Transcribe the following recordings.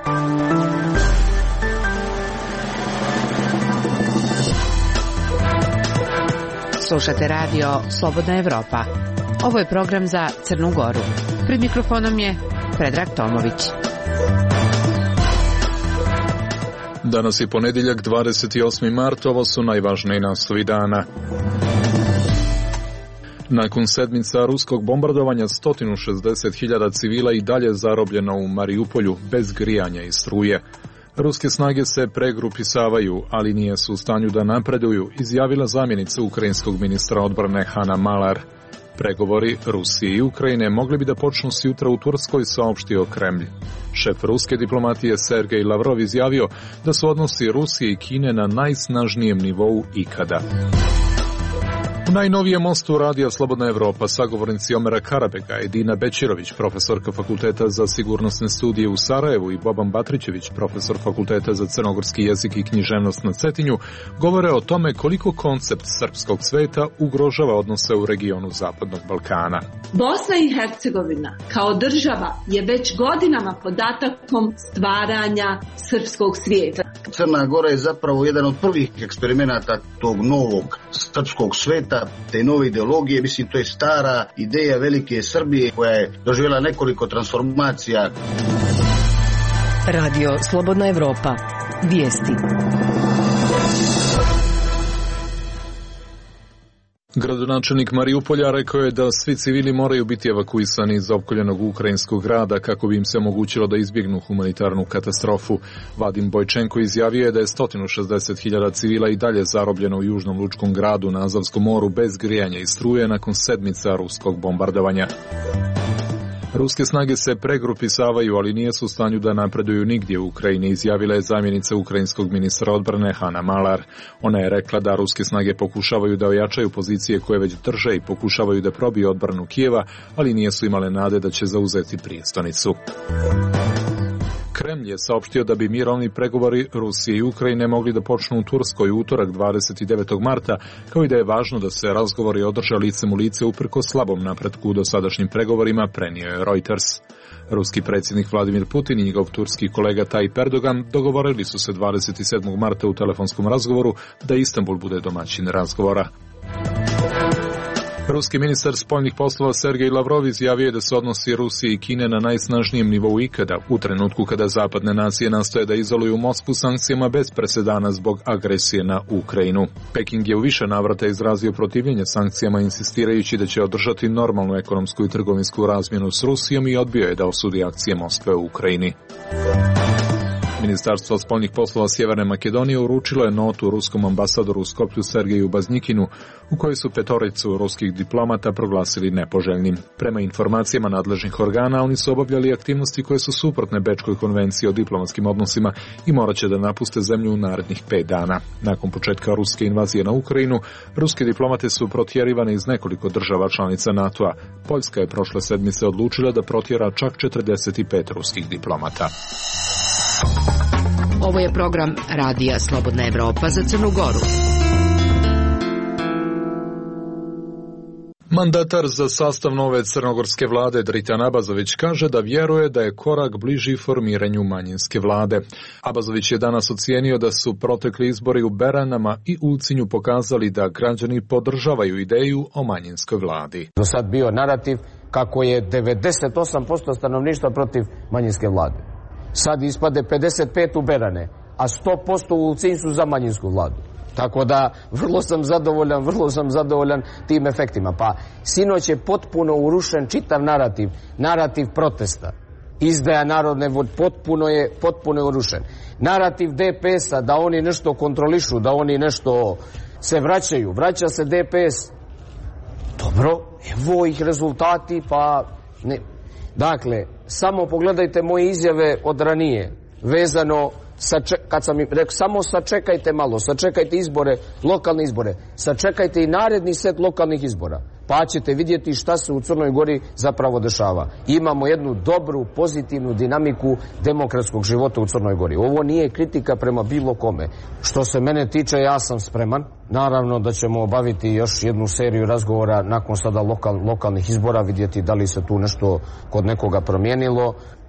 Slušate radio Slobodna Evropa. Ovo je program za Crnu Goru. Pred mikrofonom je Predrag Tomović. Danas je ponedjeljak, 28. mart, ovo su najvažniji naslovi dana. Nakon sedmica ruskog bombardovanja 160.000 civila i dalje zarobljeno u Mariupolju bez grijanja i struje. Ruske snage se pregrupisavaju, ali nije su u stanju da napreduju, izjavila zamjenica ukrajinskog ministra odbrane Hanna Malar. Pregovori Rusije i Ukrajine mogli bi da počnu s jutra u Turskoj, saopštio Kremlj. Šef ruske diplomatije Sergej Lavrov izjavio da su odnosi Rusije i Kine na najsnažnijem nivou ikada. U najnovijem mostu radija Slobodna Evropa sagovornici Omera Karabega, Edina Bećirović, profesorka Fakulteta za sigurnosne studije u Sarajevu, i Boban Batrićević, profesor Fakulteta za crnogorski jezik i književnost na Cetinju, govore o tome koliko koncept srpskog sveta ugrožava odnose u regionu Zapadnog Balkana. Bosna i Hercegovina kao država je već godinama pod atakom stvaranja srpskog svijeta. Crna Gora je zapravo jedan od prvih eksperimenata tog novog srpskog sveta, te nove ideologije. Mislim, to je stara ideja velike Srbije koja je doživjela nekoliko transformacija. Radio Slobodna Evropa. Vijesti. Gradonačelnik Mariupolja rekao je da svi civili moraju biti evakuisani iz opkoljenog ukrajinskog grada kako bi im se omogućilo da izbjegnu humanitarnu katastrofu. Vadim Bojčenko izjavio je da je 160.000 civila i dalje zarobljeno u južnom lučkom gradu na Azovskom moru bez grijanja i struje nakon sedmica ruskog bombardovanja. Ruske snage se pregrupisavaju, ali nije su u stanju da napreduju nigdje u Ukrajini, izjavila je zamjenica ukrajinskog ministra odbrane Hanna Malar. Ona je rekla da ruske snage pokušavaju da ojačaju pozicije koje već drže i pokušavaju da probiju odbranu Kijeva, ali nisu imale nade da će zauzeti prijestonicu. Kremlj je saopštio da bi mirovni pregovori Rusije i Ukrajine mogli da počnu u Turskoj utorak 29. marta, kao i da je važno da se razgovori održe licem u lice uprkos slabom napretku u dosadašnjim pregovorima, prenio je Reuters. Ruski predsjednik Vladimir Putin i njegov turski kolega Tayyip Erdogan dogovorili su se 27. marta u telefonskom razgovoru da Istanbul bude domaćin razgovora. Ruski ministar spoljnih poslova Sergej Lavrov izjavio je da su odnosi Rusije i Kine na najsnažnijem nivou ikada, u trenutku kada zapadne nacije nastoje da izoluju Moskvu sankcijama bez presedana zbog agresije na Ukrajinu. Peking je u više navrata izrazio protivljenje sankcijama, insistirajući da će održati normalnu ekonomsku i trgovinsku razmjenu s Rusijom, i odbio je da osudi akcije Moskve u Ukrajini. Ministarstvo spoljnih poslova Sjeverne Makedonije uručilo je notu ruskom ambasadoru u Skoplju Sergeju Baznikinu, u kojoj su petoricu ruskih diplomata proglasili nepoželjnim. Prema informacijama nadležnih organa, oni su obavljali aktivnosti koje su suprotne Bečkoj konvenciji o diplomatskim odnosima i morat će da napuste zemlju u narednih 5 dana. Nakon početka ruske invazije na Ukrajinu, ruske diplomate su protjerivane iz nekoliko država članica NATO-a. Poljska je prošle sedmice odlučila da protjera čak 45 ruskih diplomata. Ovo je program radija Slobodna Evropa za Crnu Goru. Mandatar za sastav nove crnogorske vlade Dritan Abazović kaže da vjeruje da je korak bliži formiranju manjinske vlade. Abazović je danas ocijenio da su protekli izbori u Beranama i Ulcinju pokazali da građani podržavaju ideju o manjinskoj vladi. Do sad bio narativ kako je 98% stanovništva protiv manjinske vlade. Sad ispade 55 u Berane, a 100% u Ulcinju su za manjinsku vladu. Tako da vrlo sam zadovoljan tim efektima. Pa sinoć je potpuno urušen čitav narativ protesta. Izdaja narodne vode potpuno je urušen. Narativ DPS-a da oni nešto kontrolišu, da oni nešto se vraćaju. Vraća se DPS. Dobro, evo ih rezultati, pa ne. Dakle, samo pogledajte moje izjave od ranije, vezano kad sam im rekao, samo sačekajte malo, sačekajte izbore, lokalne izbore, sačekajte i naredni set lokalnih izbora, pa ćete vidjeti šta se u Crnoj Gori zapravo dešava. Imamo jednu dobru, pozitivnu dinamiku demokratskog života u Crnoj Gori. Ovo nije kritika prema bilo kome. Što se mene tiče, ja sam spreman. Naravno da ćemo obaviti još jednu seriju razgovora nakon sada lokalnih izbora, vidjeti da li se tu nešto kod nekoga promijenilo.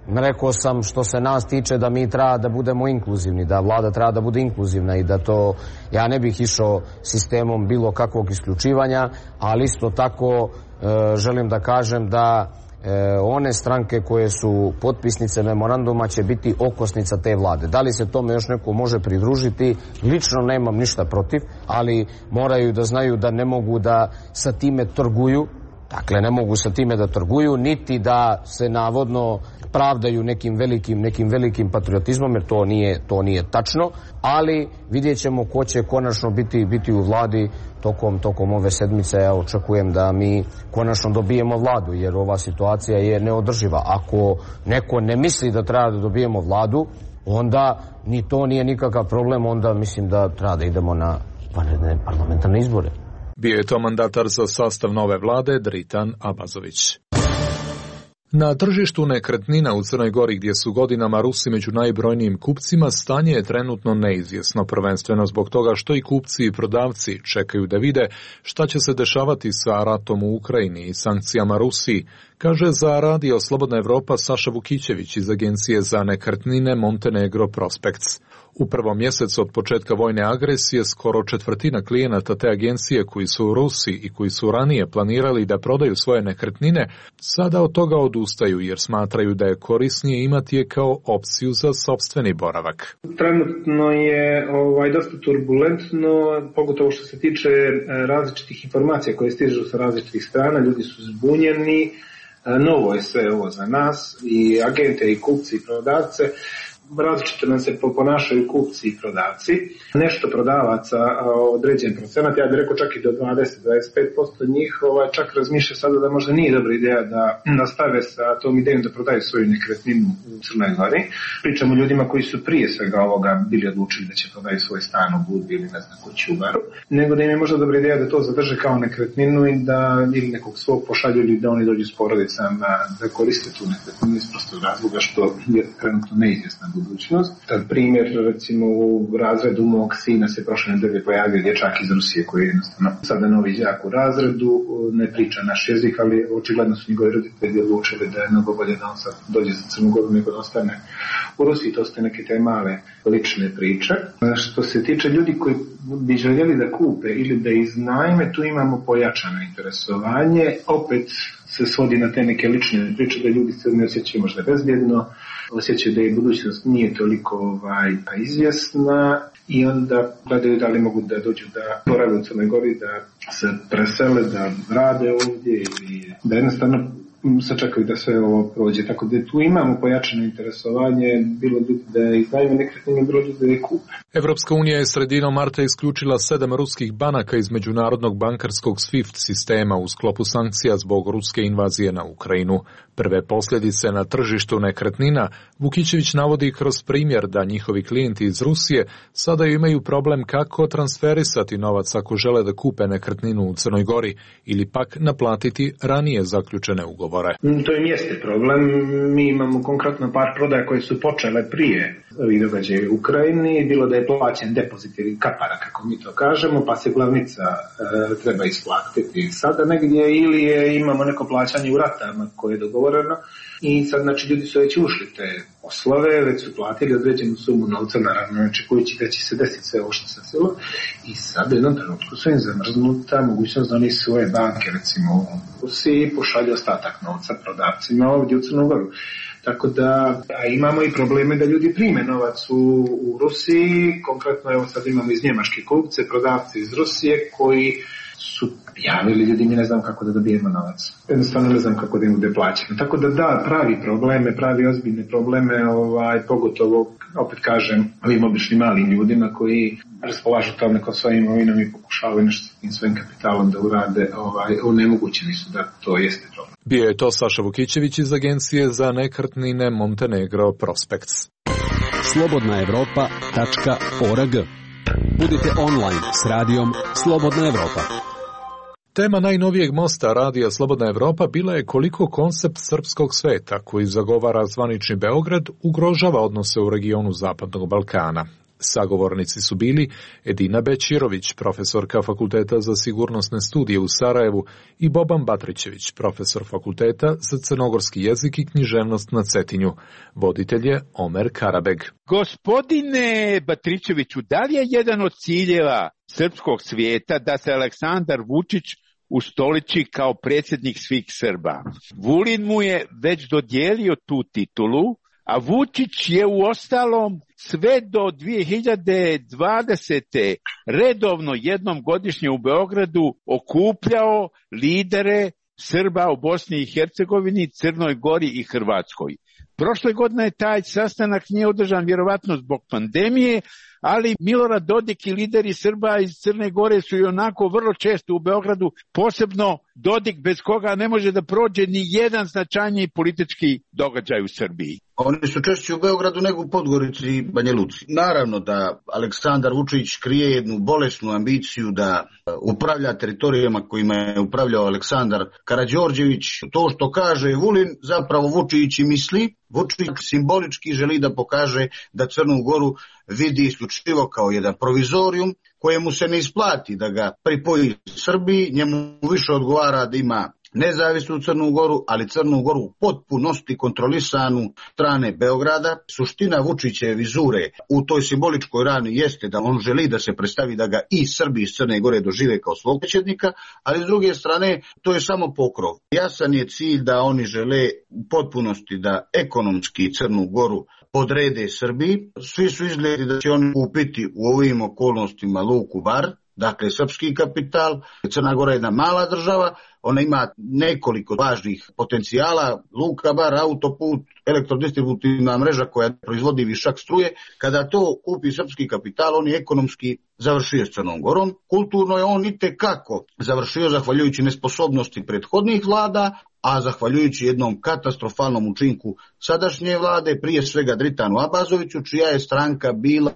rekao sam što se nas tiče da mi treba da budemo inkluzivni, da vlada treba da bude inkluzivna i da to, ja ne bih išao sistemom bilo kakvog isključivanja, ali isto tako želim da kažem da one stranke koje su potpisnice memoranduma će biti okosnica te vlade. Da li se tome još neko može pridružiti? Lično nemam ništa protiv, ali moraju da znaju da ne mogu da sa time trguju. Dakle, ne mogu sa time da trguju, niti da se navodno pravdaju nekim velikim patriotizmom, jer to nije tačno, ali vidjet ćemo ko će konačno biti u vladi tokom ove sedmice. Ja očekujem da mi konačno dobijemo vladu, jer ova situacija je neodrživa. Ako neko ne misli da treba da dobijemo vladu, onda ni to nije nikakav problem, onda mislim da treba da idemo na vanredne parlamentarne izbore. Bio je to mandatar za sastav nove vlade Dritan Abazović. Na tržištu nekretnina u Crnoj Gori, gdje su godinama Rusi među najbrojnijim kupcima, stanje je trenutno neizvjesno, prvenstveno zbog toga što i kupci i prodavci čekaju da vide šta će se dešavati sa ratom u Ukrajini i sankcijama Rusiji, kaže za Radio Slobodna Evropa Saša Vukićević iz agencije za nekretnine Montenegro Prospects. U prvom mjesecu od početka vojne agresije skoro četvrtina klijenata te agencije koji su u Rusiji i koji su ranije planirali da prodaju svoje nekretnine, sada od toga odustaju jer smatraju da je korisnije imati je kao opciju za sopstveni boravak. Trenutno je dosta turbulentno, pogotovo što se tiče različitih informacija koje stižu sa različitih strana, ljudi su zbunjeni, novo je sve ovo za nas, i agente i kupci i prodavce. Različito nam se ponašaju kupci i prodavci. Nešto prodavaca, određen procenat, ja bih rekao čak i do 20-25% njih čak razmišlja sada da možda nije dobra ideja da nastave sa tom idejom da prodaju svoju nekretninu u Crnoj Gori. Pričamo o ljudima koji su prije svega ovoga bili odlučili da će prodaju svoj stan u Budvi ili ne znam kuću u Baru, nego da im je možda dobra ideja da to zadrže kao nekretninu i da ili nekog svog pošalju ili da oni dođu s porodicama da koriste tu nekretninu iz prostog razloga što je trenutno neizvjesna budućnost. Primjer, recimo u razredu mog sina se prošle nedelje pojavio dječak iz Rusije koji je jednostavno sada novi đak u razredu, ne priča naš jezik, ali očigledno su njegovi roditelji odlučili da je mnogo bolje da on sad dođe za Crnu Goru nego da ostane u Rusiji. To su neke te male lične priče. Što se tiče ljudi koji bi željeli da kupe ili da iznajme, tu imamo pojačano interesovanje. Opet se svodi na te neke lične priče da ljudi se ne osjećaju možda bezbjedno, osjećaju da je budućnost nije toliko izvjesna i onda gledaju da li mogu da dođu da borave u Crnoj Gori, da se presele, da rade ovdje ili da jednostavno sačekaju da sve ovo prođe. Tako da tu imamo pojačano interesovanje, bilo ljudi da iznajme nekretnine, bilo ljudi da je kupe. Evropska unija je sredinom marta isključila 7 ruskih banaka iz međunarodnog bankarskog SWIFT sistema u sklopu sankcija zbog ruske invazije na Ukrajinu. Prve posljedice na tržištu nekretnina Vukićević navodi kroz primjer da njihovi klijenti iz Rusije sada imaju problem kako transferisati novac ako žele da kupe nekretninu u Crnoj Gori ili pak naplatiti ranije zaključene ugovore. To im jeste problem. Mi imamo konkretno par prodaja koje su počele prije ovih događaja u Ukrajini, bilo da je plaćen depozit ili kapara, kako mi to kažemo, pa se glavnica treba isplatiti sada negdje, ili imamo neko plaćanje u ratama koje je dogovoreno i sad znači ljudi su već ušli te poslove, već su platili određenu sumu novca, naravno očekujući da će se desiti sve ovo što se desilo, i sad u jednom trenutku su im zamrznuta mogućnost da oni svoje banke, recimo u Rusiji, pošalju ostatak novca prodavcima ovdje u Crnu Goru. Tako da imamo i probleme da ljudi prime novac u Rusiji, konkretno evo sad imamo iz Njemačke kupce, prodavci iz Rusije koji su javili ljudi, mi ne znam kako da dobijemo novac. Jednostavno ne znam kako da im bude plaćeno. Tako da pravi probleme, pravi ozbiljne probleme, pogotovo, opet kažem, ovim običnim malim ljudima koji raspolažu tom nekom svojim imovinom i pokušavaju nešto s tim svojim kapitalom da urade, onemogućeni su da to jeste problem. Bio je to Saša Vukićević iz agencije za nekretnine Montenegro Prospects. slobodnaevropa.org. Budite online s radijom Slobodna Evropa. Tema najnovijeg mosta Radija Slobodna Evropa bila je koliko koncept srpskog sveta, koji zagovara zvanični Beograd, ugrožava odnose u regionu Zapadnog Balkana. Sagovornici su bili Edina Bećirović, profesorka Fakulteta za sigurnosne studije u Sarajevu, i Boban Batrićević, profesor Fakulteta za crnogorski jezik i književnost na Cetinju. Voditelj je Omer Karabeg. Gospodine Batrićeviću, da li je jedan od ciljeva srpskog svijeta da se Aleksandar Vučić ustoliči kao predsjednik svih Srba? Vulin mu je već dodijelio tu titulu, a Vučić je uostalom sve do 2020. redovno jednom godišnje u Beogradu okupljao lidere Srba u Bosni i Hercegovini, Crnoj Gori i Hrvatskoj. Prošle godine taj sastanak nije održan vjerovatno zbog pandemije, ali Milorad Dodik i lideri Srba iz Crne Gore su i onako vrlo često u Beogradu, posebno Dodik bez koga ne može da prođe ni jedan značajniji politički događaj u Srbiji. Oni su češće u Beogradu nego u Podgorici i Banja Luci. Naravno da Aleksandar Vučić krije jednu bolesnu ambiciju da upravlja teritorijama kojima je upravljao Aleksandar Karađorđević. To što kaže Vulin, zapravo Vučić i misli. Vučić simbolički želi da pokaže da Crnu Goru vidi isključivo kao jedan provizorijum kojemu se ne isplati da ga pripoji Srbiji. Njemu više odgovara da ima nezavisnu Crnu Goru, ali Crnu Goru u potpunosti kontrolisanu strane Beograda. Suština Vučićeve vizure u toj simboličkoj rani jeste da on želi da se predstavi da ga i Srbi iz Crne Gore dožive kao svog predsjednika, ali s druge strane to je samo pokrov. Jasan je cilj da oni žele u potpunosti da ekonomski Crnu Goru podrede Srbiji. Svi su izgledi da će oni kupiti u ovim okolnostima luku Bar, dakle srpski kapital. Crna Gora je jedna mala država, ona ima nekoliko važnih potencijala, luka Bar, autoput, elektrodistributivna mreža koja proizvodi višak struje. Kada to kupi srpski kapital, on je ekonomski završio s Crnom Gorom. Kulturno je on itekako završio zahvaljujući nesposobnosti prethodnih vlada, a zahvaljujući jednom katastrofalnom učinku sadašnje vlade, prije svega Dritanu Abazoviću, čija je stranka bila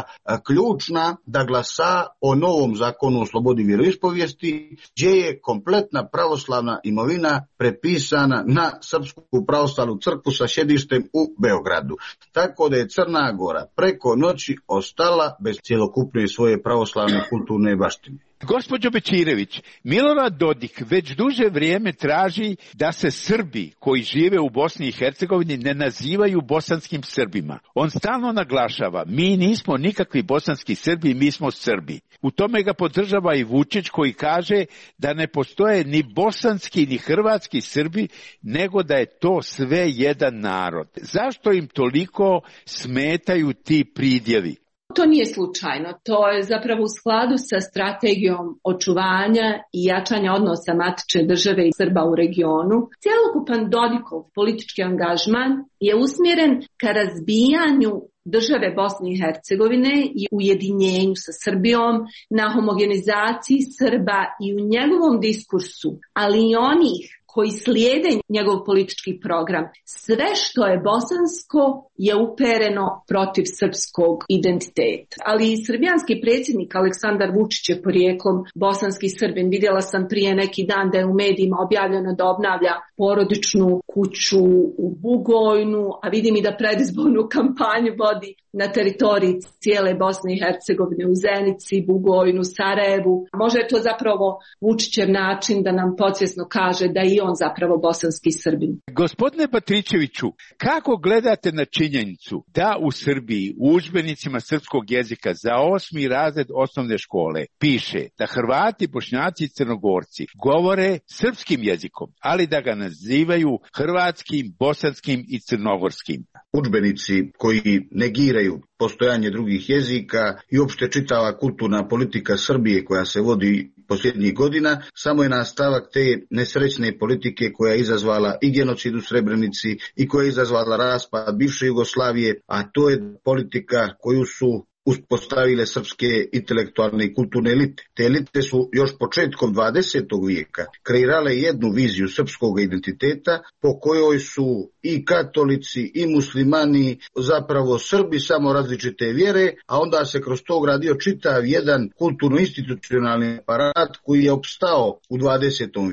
ključna da glasa o novom zakonu o slobodi vjeroispovijesti, gdje je kompletna pravoslavna imovina prepisana na Srpsku pravoslavnu crkvu sa sjedištem u Beogradu. Tako da je Crna Gora preko noći ostala bez cjelokupne svoje pravoslavne kulturne baštine. Gospođo Bećirević, Milorad Dodik već duže vrijeme traži da se Srbi koji žive u Bosni i Hercegovini ne nazivaju bosanskim Srbima. On stalno naglašava, mi nismo nikakvi bosanski Srbi, mi smo Srbi. U tome ga podržava i Vučić koji kaže da ne postoje ni bosanski ni hrvatski Srbi, nego da je to sve jedan narod. Zašto im toliko smetaju ti pridjevi? To nije slučajno, to je zapravo u skladu sa strategijom očuvanja i jačanja odnosa matične države i Srba u regionu. Cjelokupan Dodikov politički angažman je usmjeren ka razbijanju države Bosne i Hercegovine i ujedinjenju sa Srbijom, na homogenizaciji Srba i u njegovom diskursu, ali i onih koji slijede njegov politički program. Sve što je bosansko je upereno protiv srpskog identiteta. Ali i srbijanski predsjednik Aleksandar Vučić je porijeklom bosanski Srbin. Vidjela sam prije neki dan da je u medijima objavljeno da obnavlja porodičnu kuću u Bugojnu, a vidim i da predizbornu kampanju vodi na teritoriji cijele Bosne i Hercegovine, u Zenici, Bugojnu, Sarajevu. Možda je to zapravo Vučićev način da nam podsvjesno kaže da i on zapravo bosanski Srbin. Gospodine Batrićeviću, kako gledate na činjenicu da u Srbiji u udžbenicima srpskog jezika za 8. razred osnovne škole piše da Hrvati, Bošnjaci i Crnogorci govore srpskim jezikom, ali da ga nazivaju hrvatskim, bosanskim i crnogorskim? Udžbenici koji negiraju postojanje drugih jezika i uopšte čitava kulturna politika Srbije koja se vodi posljednjih godina samo je nastavak te nesrećne politike koja je izazvala i genocid u Srebrenici i koja je izazvala raspad bivše Jugoslavije, a to je politika koju su uspostavile srpske intelektualne i kulturne elite. Te elite su još početkom 20. vijeka kreirale jednu viziju srpskog identiteta po kojoj su i katolici i muslimani zapravo Srbi, samo različite vjere, a onda se kroz to gradio čitav jedan kulturno-institucionalni aparat koji je opstao u 20. vijeku.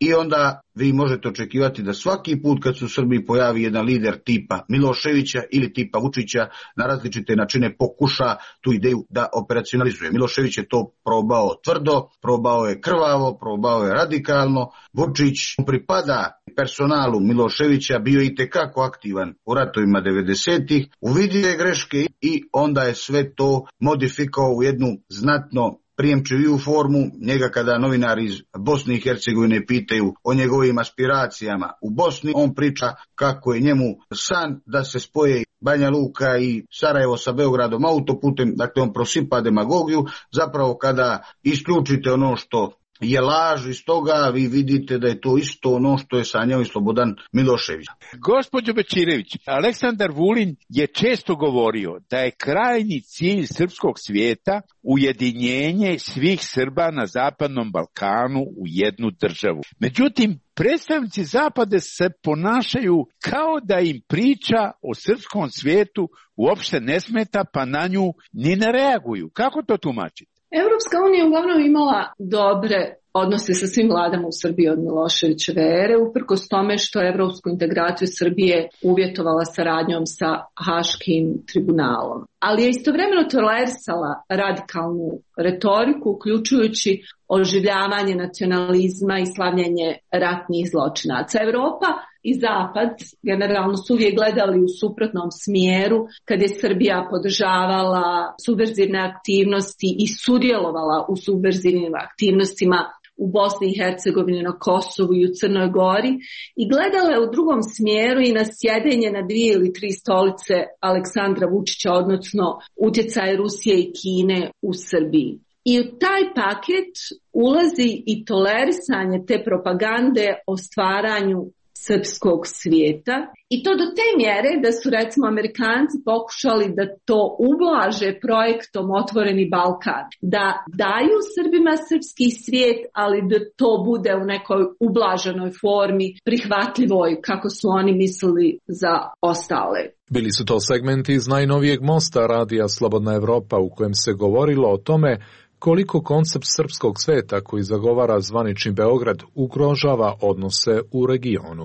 i onda vi možete očekivati da svaki put kad se u Srbiji pojavi jedan lider tipa Miloševića ili tipa Vučića na različite načine pokuša tu ideju da operacionalizuje. Milošević je to probao tvrdo, probao je krvavo, probao je radikalno. Vučić pripada personalu Miloševića, bio je itekako aktivan u ratovima 90-ih, uvidio je greške i onda je sve to modifikovao u jednu znatno prijemčiviju formu. Njega kada novinari iz Bosne i Hercegovine pitaju o njegovim aspiracijama u Bosni, on priča kako je njemu san da se spoje Banja Luka i Sarajevo sa Beogradom autoputem, dakle on prosipa demagogiju. Zapravo kada isključite ono što je laž iz toga, vi vidite da je to isto ono što je sanjao i Slobodan Milošević. Gospođo Bećirević, Aleksandar Vulin je često govorio da je krajnji cilj srpskog svijeta ujedinjenje svih Srba na Zapadnom Balkanu u jednu državu. Međutim, predstavnici Zapada se ponašaju kao da im priča o srpskom svijetu uopšte ne smeta, pa na nju ni ne reaguju. Kako to tumačite? Europska unija uglavnom imala dobre odnose sa svim vladama u Srbiji od Miloševićeve ere, uprkos tome što je evropsku integraciju Srbije uvjetovala saradnjom sa Haškim tribunalom. Ali je istovremeno tolerisala radikalnu retoriku, uključujući oživljavanje nacionalizma i slavljenje ratnih zločinaca. Evropa i Zapad generalno su uvijek gledali u suprotnom smjeru kad je Srbija podržavala subverzivne aktivnosti i sudjelovala u subverzivnim aktivnostima u Bosni i Hercegovini, na Kosovu i u Crnoj Gori i gledala je u drugom smjeru i na sjedenje na 2 ili 3 stolice Aleksandra Vučića, odnosno utjecaj Rusije i Kine u Srbiji. I u taj paket ulazi i tolerisanje te propagande o stvaranju srpskog svijeta i to do te mjere da su recimo Amerikanci pokušali da to ublaže projektom Otvoreni Balkan, da daju Srbima srpski svijet, ali da to bude u nekoj ublaženoj formi, prihvatljivoj kako su oni mislili za ostale. Bili su to segmenti iz najnovijeg mosta radija Slobodna Evropa u kojem se govorilo o tome koliko koncept srpskog sveta koji zagovara zvanični Beograd ugrožava odnose u regionu.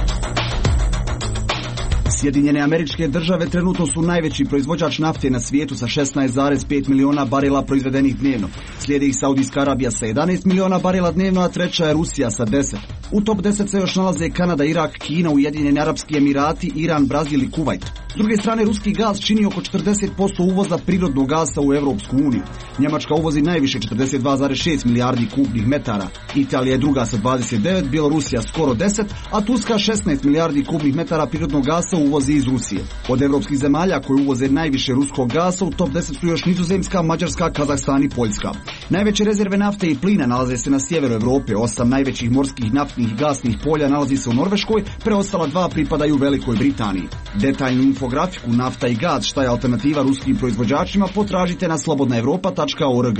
Sjedinjene Američke Države trenutno su najveći proizvođač nafte na svijetu sa 16,5 miliona barela proizvedenih dnevno. Slijedi ih Saudijska Arabija sa 11 miliona barela dnevno, a treća je Rusija sa 10. U top 10 se još nalaze Kanada, Irak, Kina, Ujedinjeni Arapski Emirati, Iran, Brazil i Kuvajt. S druge strane, ruski gaz čini oko 40% uvoza prirodnog gasa u Evropsku uniju. Njemačka uvozi najviše 42,6 milijardi kubnih metara. Italija je druga sa 29, Bjelorusija skoro 10, a Turska 16 milijardi kubnih metara prirodnog gasa uvozi iz Rusije. Od evropskih zemalja koje uvoze najviše ruskog gasa u top 10 su još Nizozemska, Mađarska, Kazahstan i Poljska. Najveće rezerve nafte i plina nalaze se na sjeveru Evrope, 8 najvećih morskih naftnih i gasnih polja nalazi se u Norveškoj, preostala 2 pripadaju Velikoj Britaniji. Detaljnu infografiku nafta i gaz, šta je alternativa ruskim proizvođačima, potražite na slobodnaevropa.org.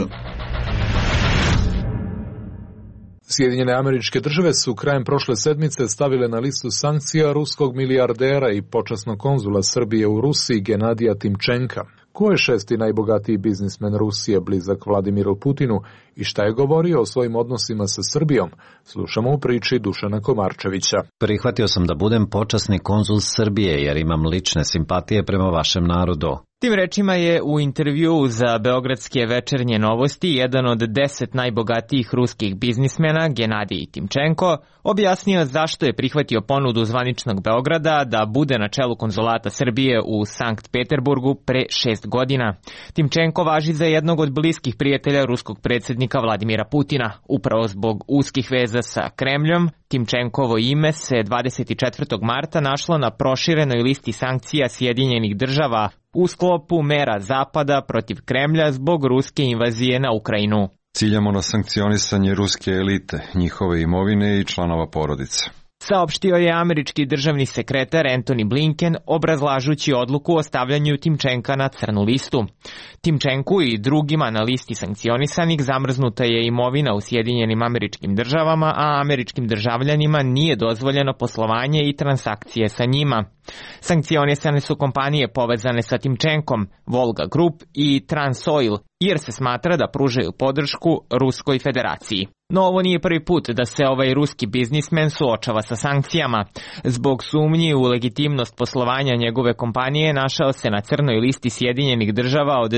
Sjedinjene Američke Države su krajem prošle sedmice stavile na listu sankcija ruskog milijardera i počasnog konzula Srbije u Rusiji Genadija Timčenka. Ko je 6. najbogatiji biznismen Rusije blizak Vladimiru Putinu i šta je govorio o svojim odnosima sa Srbijom? Slušamo u priči Dušana Komarčevića. Prihvatio sam da budem počasni konzul Srbije jer imam lične simpatije prema vašem narodu. Tim rečima je u intervjuu za Beogradske večernje novosti jedan od 10 najbogatijih ruskih biznismena, Genadij Timčenko, objasnio zašto je prihvatio ponudu zvaničnog Beograda da bude na čelu konzulata Srbije u Sankt Peterburgu pre 6 godina. Timčenko važi za jednog od bliskih prijatelja ruskog predsjednika Vladimira Putina. Upravo zbog uskih veza sa Kremljom, Timčenkovo ime se 24. marta našlo na proširenoj listi sankcija Sjedinjenih Država u sklopu mera Zapada protiv Kremlja zbog ruske invazije na Ukrajinu. Ciljamo na sankcionisanje ruske elite, njihove imovine i članova porodice. Saopštio je američki državni sekretar Antony Blinken obrazlažući odluku o stavljanju Timčenka na crnu listu. Timčenku i drugima na listi sankcionisanih zamrznuta je imovina u Sjedinjenim Američkim Državama, a američkim državljanima nije dozvoljeno poslovanje i transakcije sa njima. Sankcionisane su kompanije povezane sa Timčenkom, Volga Group i Transoil, jer se smatra da pružaju podršku Ruskoj federaciji. No ovo nije prvi put da se ovaj ruski biznismen suočava sa sankcijama. Zbog sumnji u legitimnost poslovanja njegove kompanije našao se na crnoj listi Sjedinjenih država od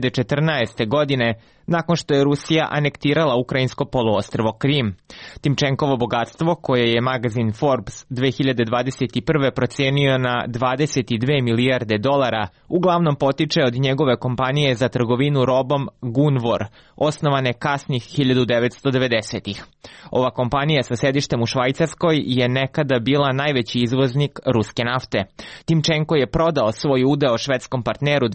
2014. godine, nakon što je Rusija anektirala ukrajinsko poluostrvo Krim. Timčenkovo bogatstvo, koje je magazin Forbes 2021. procenio na 22 milijarde dolara, uglavnom potiče od njegove kompanije za trgovinu robom Gunvor, osnovane kasnih 1990-ih. Ova kompanija sa sedištem u Švajcarskoj je nekada bila najveći izvoznik ruske nafte. Timčenko je prodao svoj udeo švedskom partneru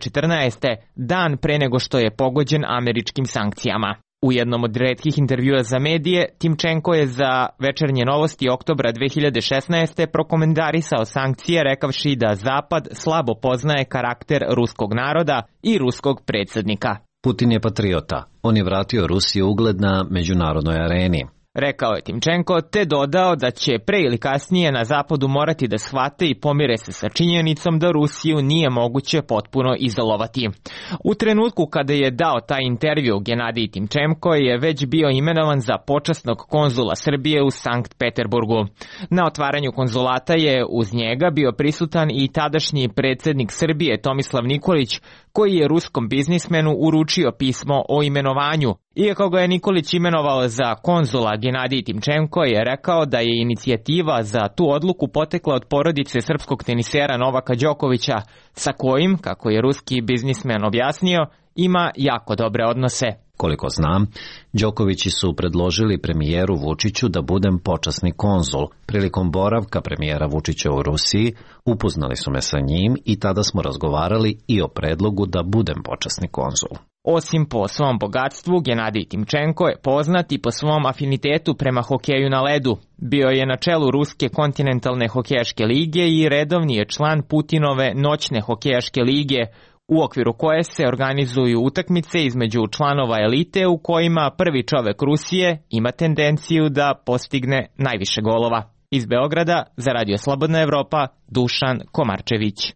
2014. dan pre nego što je pogođen američkim sankcijama. U jednom od retkih intervjua za medije, Timčenko je za Večernje novosti oktobra 2016. prokomentarisao sankcije rekavši da Zapad slabo poznaje karakter ruskog naroda i ruskog predsjednika. Putin je patriota. On je vratio Rusiji ugled na međunarodnoj areni. Rekao je Timčenko, te dodao da će pre ili kasnije na Zapadu morati da shvate i pomire se sa činjenicom da Rusiju nije moguće potpuno izolovati. U trenutku kada je dao taj intervju, Genadij Timčenko je već bio imenovan za počasnog konzula Srbije u Sankt Peterburgu. Na otvaranju konzulata je uz njega bio prisutan i tadašnji predsjednik Srbije Tomislav Nikolić, koji je ruskom biznismenu uručio pismo o imenovanju. Iako ga je Nikolić imenovao za konzula, Genadij Timčenko je rekao da je inicijativa za tu odluku potekla od porodice srpskog tenisera Novaka Đokovića, sa kojim, kako je ruski biznismen objasnio, ima jako dobre odnose. Koliko znam, Đokovići su predložili premijeru Vučiću da budem počasni konzul. Prilikom boravka premijera Vučića u Rusiji upoznali su me sa njim i tada smo razgovarali i o predlogu da budem počasni konzul. Osim po svom bogatstvu, Genadij Timčenko je poznat i po svom afinitetu prema hokeju na ledu. Bio je na čelu Ruske kontinentalne hokejaške lige i redovni je član Putinove noćne hokejaške lige, u okviru koje se organizuju utakmice između članova elite u kojima prvi čovek Rusije ima tendenciju da postigne najviše golova. Iz Beograda za Radio Slobodna Evropa, Dušan Komarčević.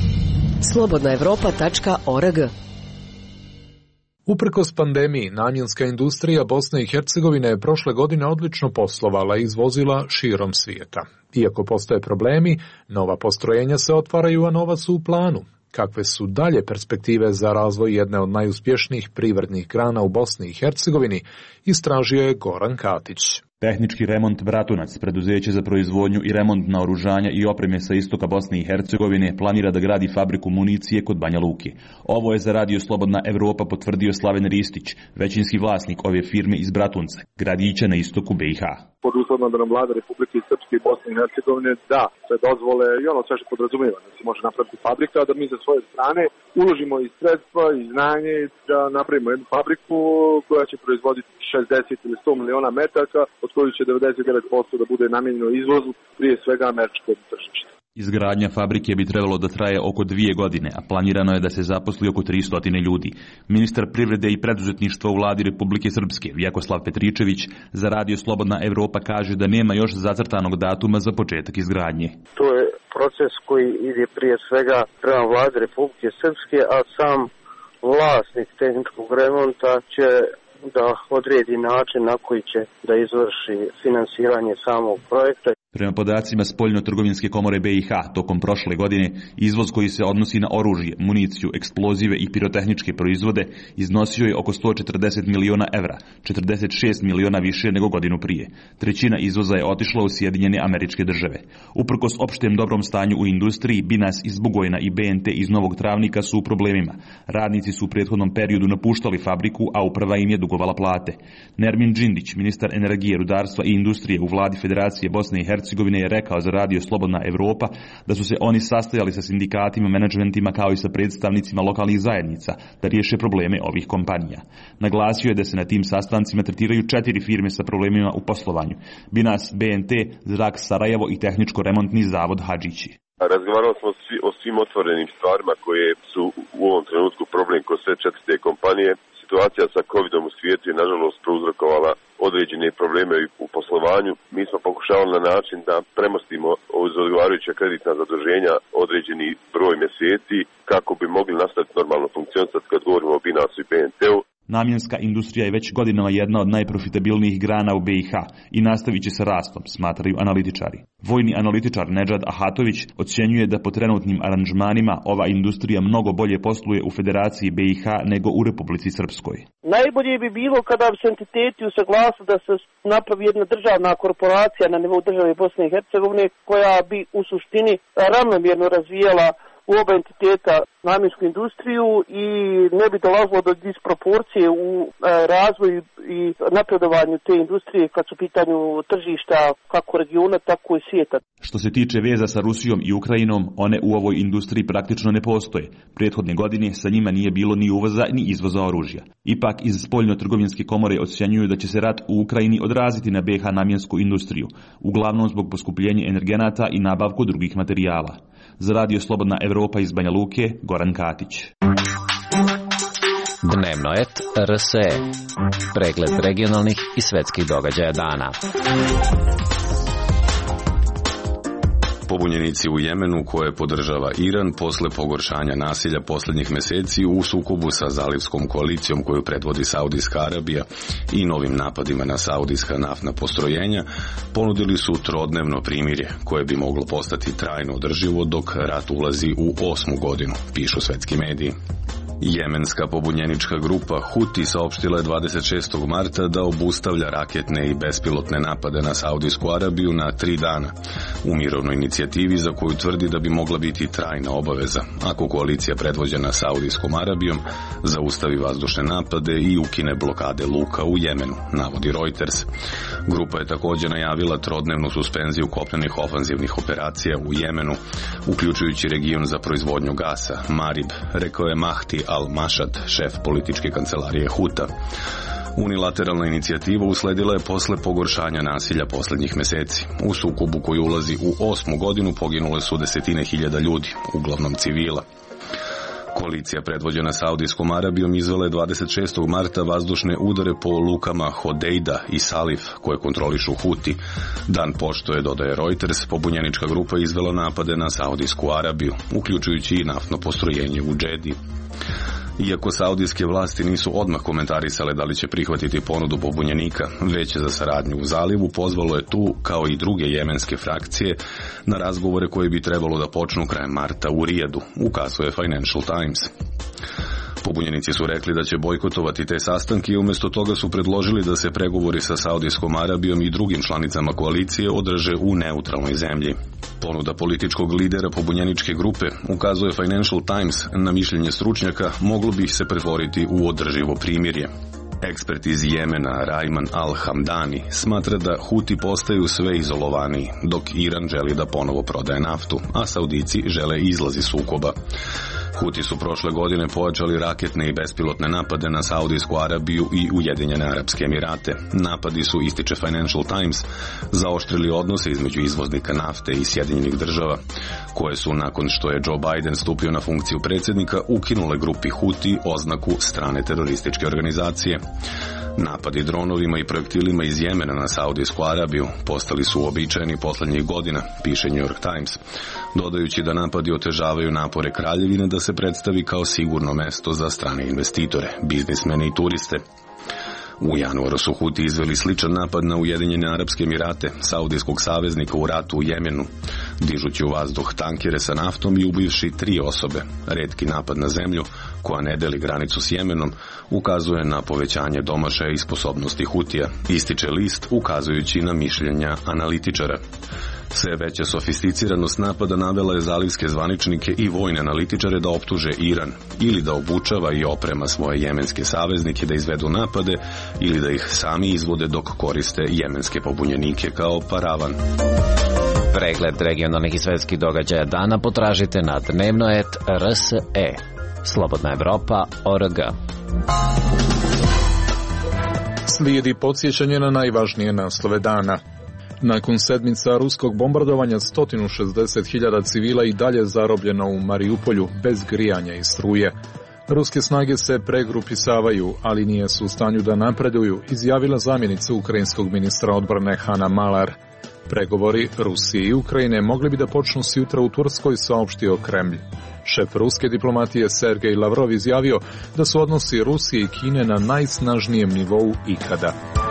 slobodnaevropa.org. Uprkos pandemiji, namjenska industrija Bosne i Hercegovine je prošle godine odlično poslovala i izvozila širom svijeta. Iako postoje problemi, nova postrojenja se otvaraju, a nova su u planu. Kakve su dalje perspektive za razvoj jedne od najuspješnijih privrednih grana u Bosni i Hercegovini, istražio je Goran Katić. Tehnički remont Bratunac, preduzeće za proizvodnju i remont naoružanja i opreme sa istoka Bosne i Hercegovine, planira da gradi fabriku municije kod Banja Luke. Ovo je za Radio Slobodna Evropa potvrdio Slaven Ristić, većinski vlasnik ove firme iz Bratunca, gradića na istoku BiH. Pod uslovno da nam vlada Republike Srpske i Bosne i Hercegovine da sve dozvole i ono sve što podrazumijeva da se može napraviti fabrika, da mi sa svoje strane uložimo i sredstva i znanje da napravimo jednu fabriku koja će proizvoditi 60 ili 100 miliona metaka, od kojih će 99% da bude namijenjeno izvozu, prije svega američkom tržištu. Izgradnja fabrike bi trebalo da traje oko 2 godine, a planirano je da se zaposli oko 300 ljudi. Ministar privrede i preduzetništva u vladi Republike Srpske, Vjekoslav Petričević, za Radio Slobodna Evropa kaže da nema još zacrtanog datuma za početak izgradnje. To je proces koji ide prije svega prema vladi Republike Srpske, a sam vlasnik tehničkog remonta će da odredi način na koji će da izvrši finansiranje samog projekta. Prema podacima Spoljno-trgovinske komore BiH, tokom prošle godine, izvoz koji se odnosi na oružje, municiju, eksplozive i pirotehničke proizvode iznosio je oko 140 miliona evra, 46 miliona više nego godinu prije. Trećina izvoza je otišla u Sjedinjene Američke Države. Uprkos opštem dobrom stanju u industriji, Binas iz Bugojna i BNT iz Novog Travnika su u problemima. Radnici su u prethodnom periodu napuštali fabriku, a uprava im je dugovala plate. Nermin Džindić, ministar energije, rudarstva i industrije u vladi Federacije Bosne i Hercegovine, je rekao za Radio Slobodna Evropa da su se oni sastajali sa sindikatima, menadžmentima kao i sa predstavnicima lokalnih zajednica da riješe probleme ovih kompanija. Naglasio je da se na tim sastancima tretiraju 4 firme sa problemima u poslovanju: Binas, BNT, Zrak Sarajevo i Tehničko-remontni zavod Hadžići. Razgovarali smo o svim otvorenim stvarima koje su u ovom trenutku problem kod sve 4 kompanije. situacija sa covidom u svijetu je nažalost prouzrokovala određene probleme u poslovanju. Mi smo pokušavali na način da premostimo uz odgovarajuća kreditna zaduženja određeni broj mjeseci kako bi mogli nastaviti normalno funkcionisati kad govorimo o Binasu i BNT-u. Namjenska industrija je već godinama jedna od najprofitabilnijih grana u BiH i nastavit će sa rastom, smatraju analitičari. Vojni analitičar Nedžad Ahatović ocjenjuje da po trenutnim aranžmanima ova industrija mnogo bolje posluje u Federaciji BiH nego u Republici Srpskoj. Najbolje bi bilo kada bi se entiteti usaglasili da se napravi jedna državna korporacija na nivou države Bosne i Hercegovine koja bi u suštini ravnomjerno razvijala u oba entiteta namjensku industriju i ne bi dolazilo do disproporcije u razvoju i napredovanju te industrije kad su u pitanju tržišta kako regiona, tako i svijeta. Što se tiče veza sa Rusijom i Ukrajinom, one u ovoj industriji praktično ne postoje. Prethodne godine sa njima nije bilo ni uvoza ni izvoza oružja. Ipak iz spoljno-trgovinske komore ocjenjuju da će se rat u Ukrajini odraziti na BiH namjensku industriju, uglavnom zbog poskupljenja energenata i nabavku drugih materijala. Za Radio Slobodna Evropa iz Banja Luke, Goran Katić. Dnevno et RSE. Pregled regionalnih i svetskih događaja dana. Pobunjenici u Jemenu koje podržava Iran posle pogoršanja nasilja posljednjih mjeseci u sukobu sa zalivskom koalicijom koju predvodi Saudijska Arabija i novim napadima na saudijska naftna postrojenja ponudili su trodnevno primirje koje bi moglo postati trajno održivo dok rat ulazi u 8. godinu, pišu svetski mediji. Jemenska pobunjenička grupa Huti saopštila je 26. marta da obustavlja raketne i bespilotne napade na Saudijsku Arabiju na 3 dana u mirovnoj inicijativi za koju tvrdi da bi mogla biti trajna obaveza ako koalicija predvođena Saudijskom Arabijom zaustavi vazdušne napade i ukine blokade luka u Jemenu, navodi Reuters. Grupa je također najavila trodnevnu suspenziju kopnenih ofanzivnih operacija u Jemenu, uključujući region za proizvodnju gasa, Marib, rekao je Mahdi Al-Mashad, šef političke kancelarije Huta. Unilateralna inicijativa usledila je posle pogoršanja nasilja posljednjih mjeseci. U sukobu koji ulazi u 8. godinu poginule su desetine hiljada ljudi, uglavnom civila. Koalicija predvođena Saudijskom Arabijom izvela je 26. marta vazdušne udare po lukama Hodejda i Salif koje kontrolišu Huti. Dan pošto je, dodaje Reuters, pobunjenička grupa izvela napade na Saudijsku Arabiju, uključujući i naftno postrojenje u Džedi. Iako saudijske vlasti nisu odmah komentarisale da li će prihvatiti ponudu pobunjenika, Veće za saradnju u zalivu pozvalo je tu, kao i druge jemenske frakcije, na razgovore koje bi trebalo da počnu krajem marta u Rijadu, ukazuje Financial Times. Pobunjenici su rekli da će bojkotovati te sastanke i umjesto toga su predložili da se pregovori sa Saudijskom Arabijom i drugim članicama koalicije održe u neutralnoj zemlji. Ponuda političkog lidera pobunjeničke grupe, ukazuje Financial Times, na mišljenje stručnjaka moglo bi se pretvoriti u održivo primirje. Ekspert iz Jemena Rajman Al-Hamdani smatra da Huti postaju sve izolovaniji, dok Iran želi da ponovo prodaje naftu, a Saudici žele izlazi sukoba. Huti su prošle godine pojačali raketne i bespilotne napade na Saudijsku Arabiju i Ujedinjene Arapske Emirate. Napadi su, ističe Financial Times, zaoštrili odnose između izvoznika nafte i Sjedinjenih Država, koje su, nakon što je Joe Biden stupio na funkciju predsjednika, ukinule grupi Huti oznaku strane terorističke organizacije. Napadi dronovima i projektilima iz Jemena na Saudijsku Arabiju postali su uobičajeni posljednjih godina, piše New York Times, dodajući da napadi otežavaju napore kraljevine da se predstavi kao sigurno mesto za strane investitore, biznismene i turiste. U januaru su Huti izveli sličan napad na Ujedinjene Arapske Emirate, saudijskog saveznika u ratu u Jemenu, dižući u vazduh tankere sa naftom i ubivši 3 osobe. Retki napad na zemlju, koja ne deli granicu s Jemenom, ukazuje na povećanje domašaja i sposobnosti Hutija, ističe list ukazujući na mišljenja analitičara. Sve veća sofisticiranost napada navela je zalivske zvaničnike i vojne analitičare da optuže Iran ili da obučava i oprema svoje jemenske saveznike da izvedu napade ili da ih sami izvode dok koriste jemenske pobunjenike kao paravan. Pregled regionalnih i svetskih događaja dana potražite na dnevno.rt.rs.e. Slobodna Evropa.org. Slijedi podsjećanje na najvažnije naslove dana. Nakon sedmica ruskog bombardovanja 160.000 civila i dalje zarobljeno u Mariupolju bez grijanja i struje. Ruske snage se pregrupisavaju, ali nije su u stanju da napreduju, izjavila zamjenica ukrajinskog ministra odbrane Hanna Malar. Pregovori Rusije i Ukrajine mogli bi da počnu sjutra u Turskoj, saopštio Kremlj. Šef ruske diplomatije Sergej Lavrov izjavio da su odnosi Rusije i Kine na najsnažnijem nivou ikada.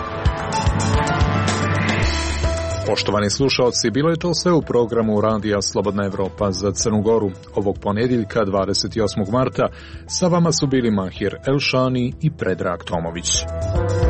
Poštovani slušalci, bilo je to sve u programu Radija Slobodna Evropa za Crnu Goru. Ovog ponedjeljka 28. marta sa vama su bili Mahir Elšani i Predrag Tomović.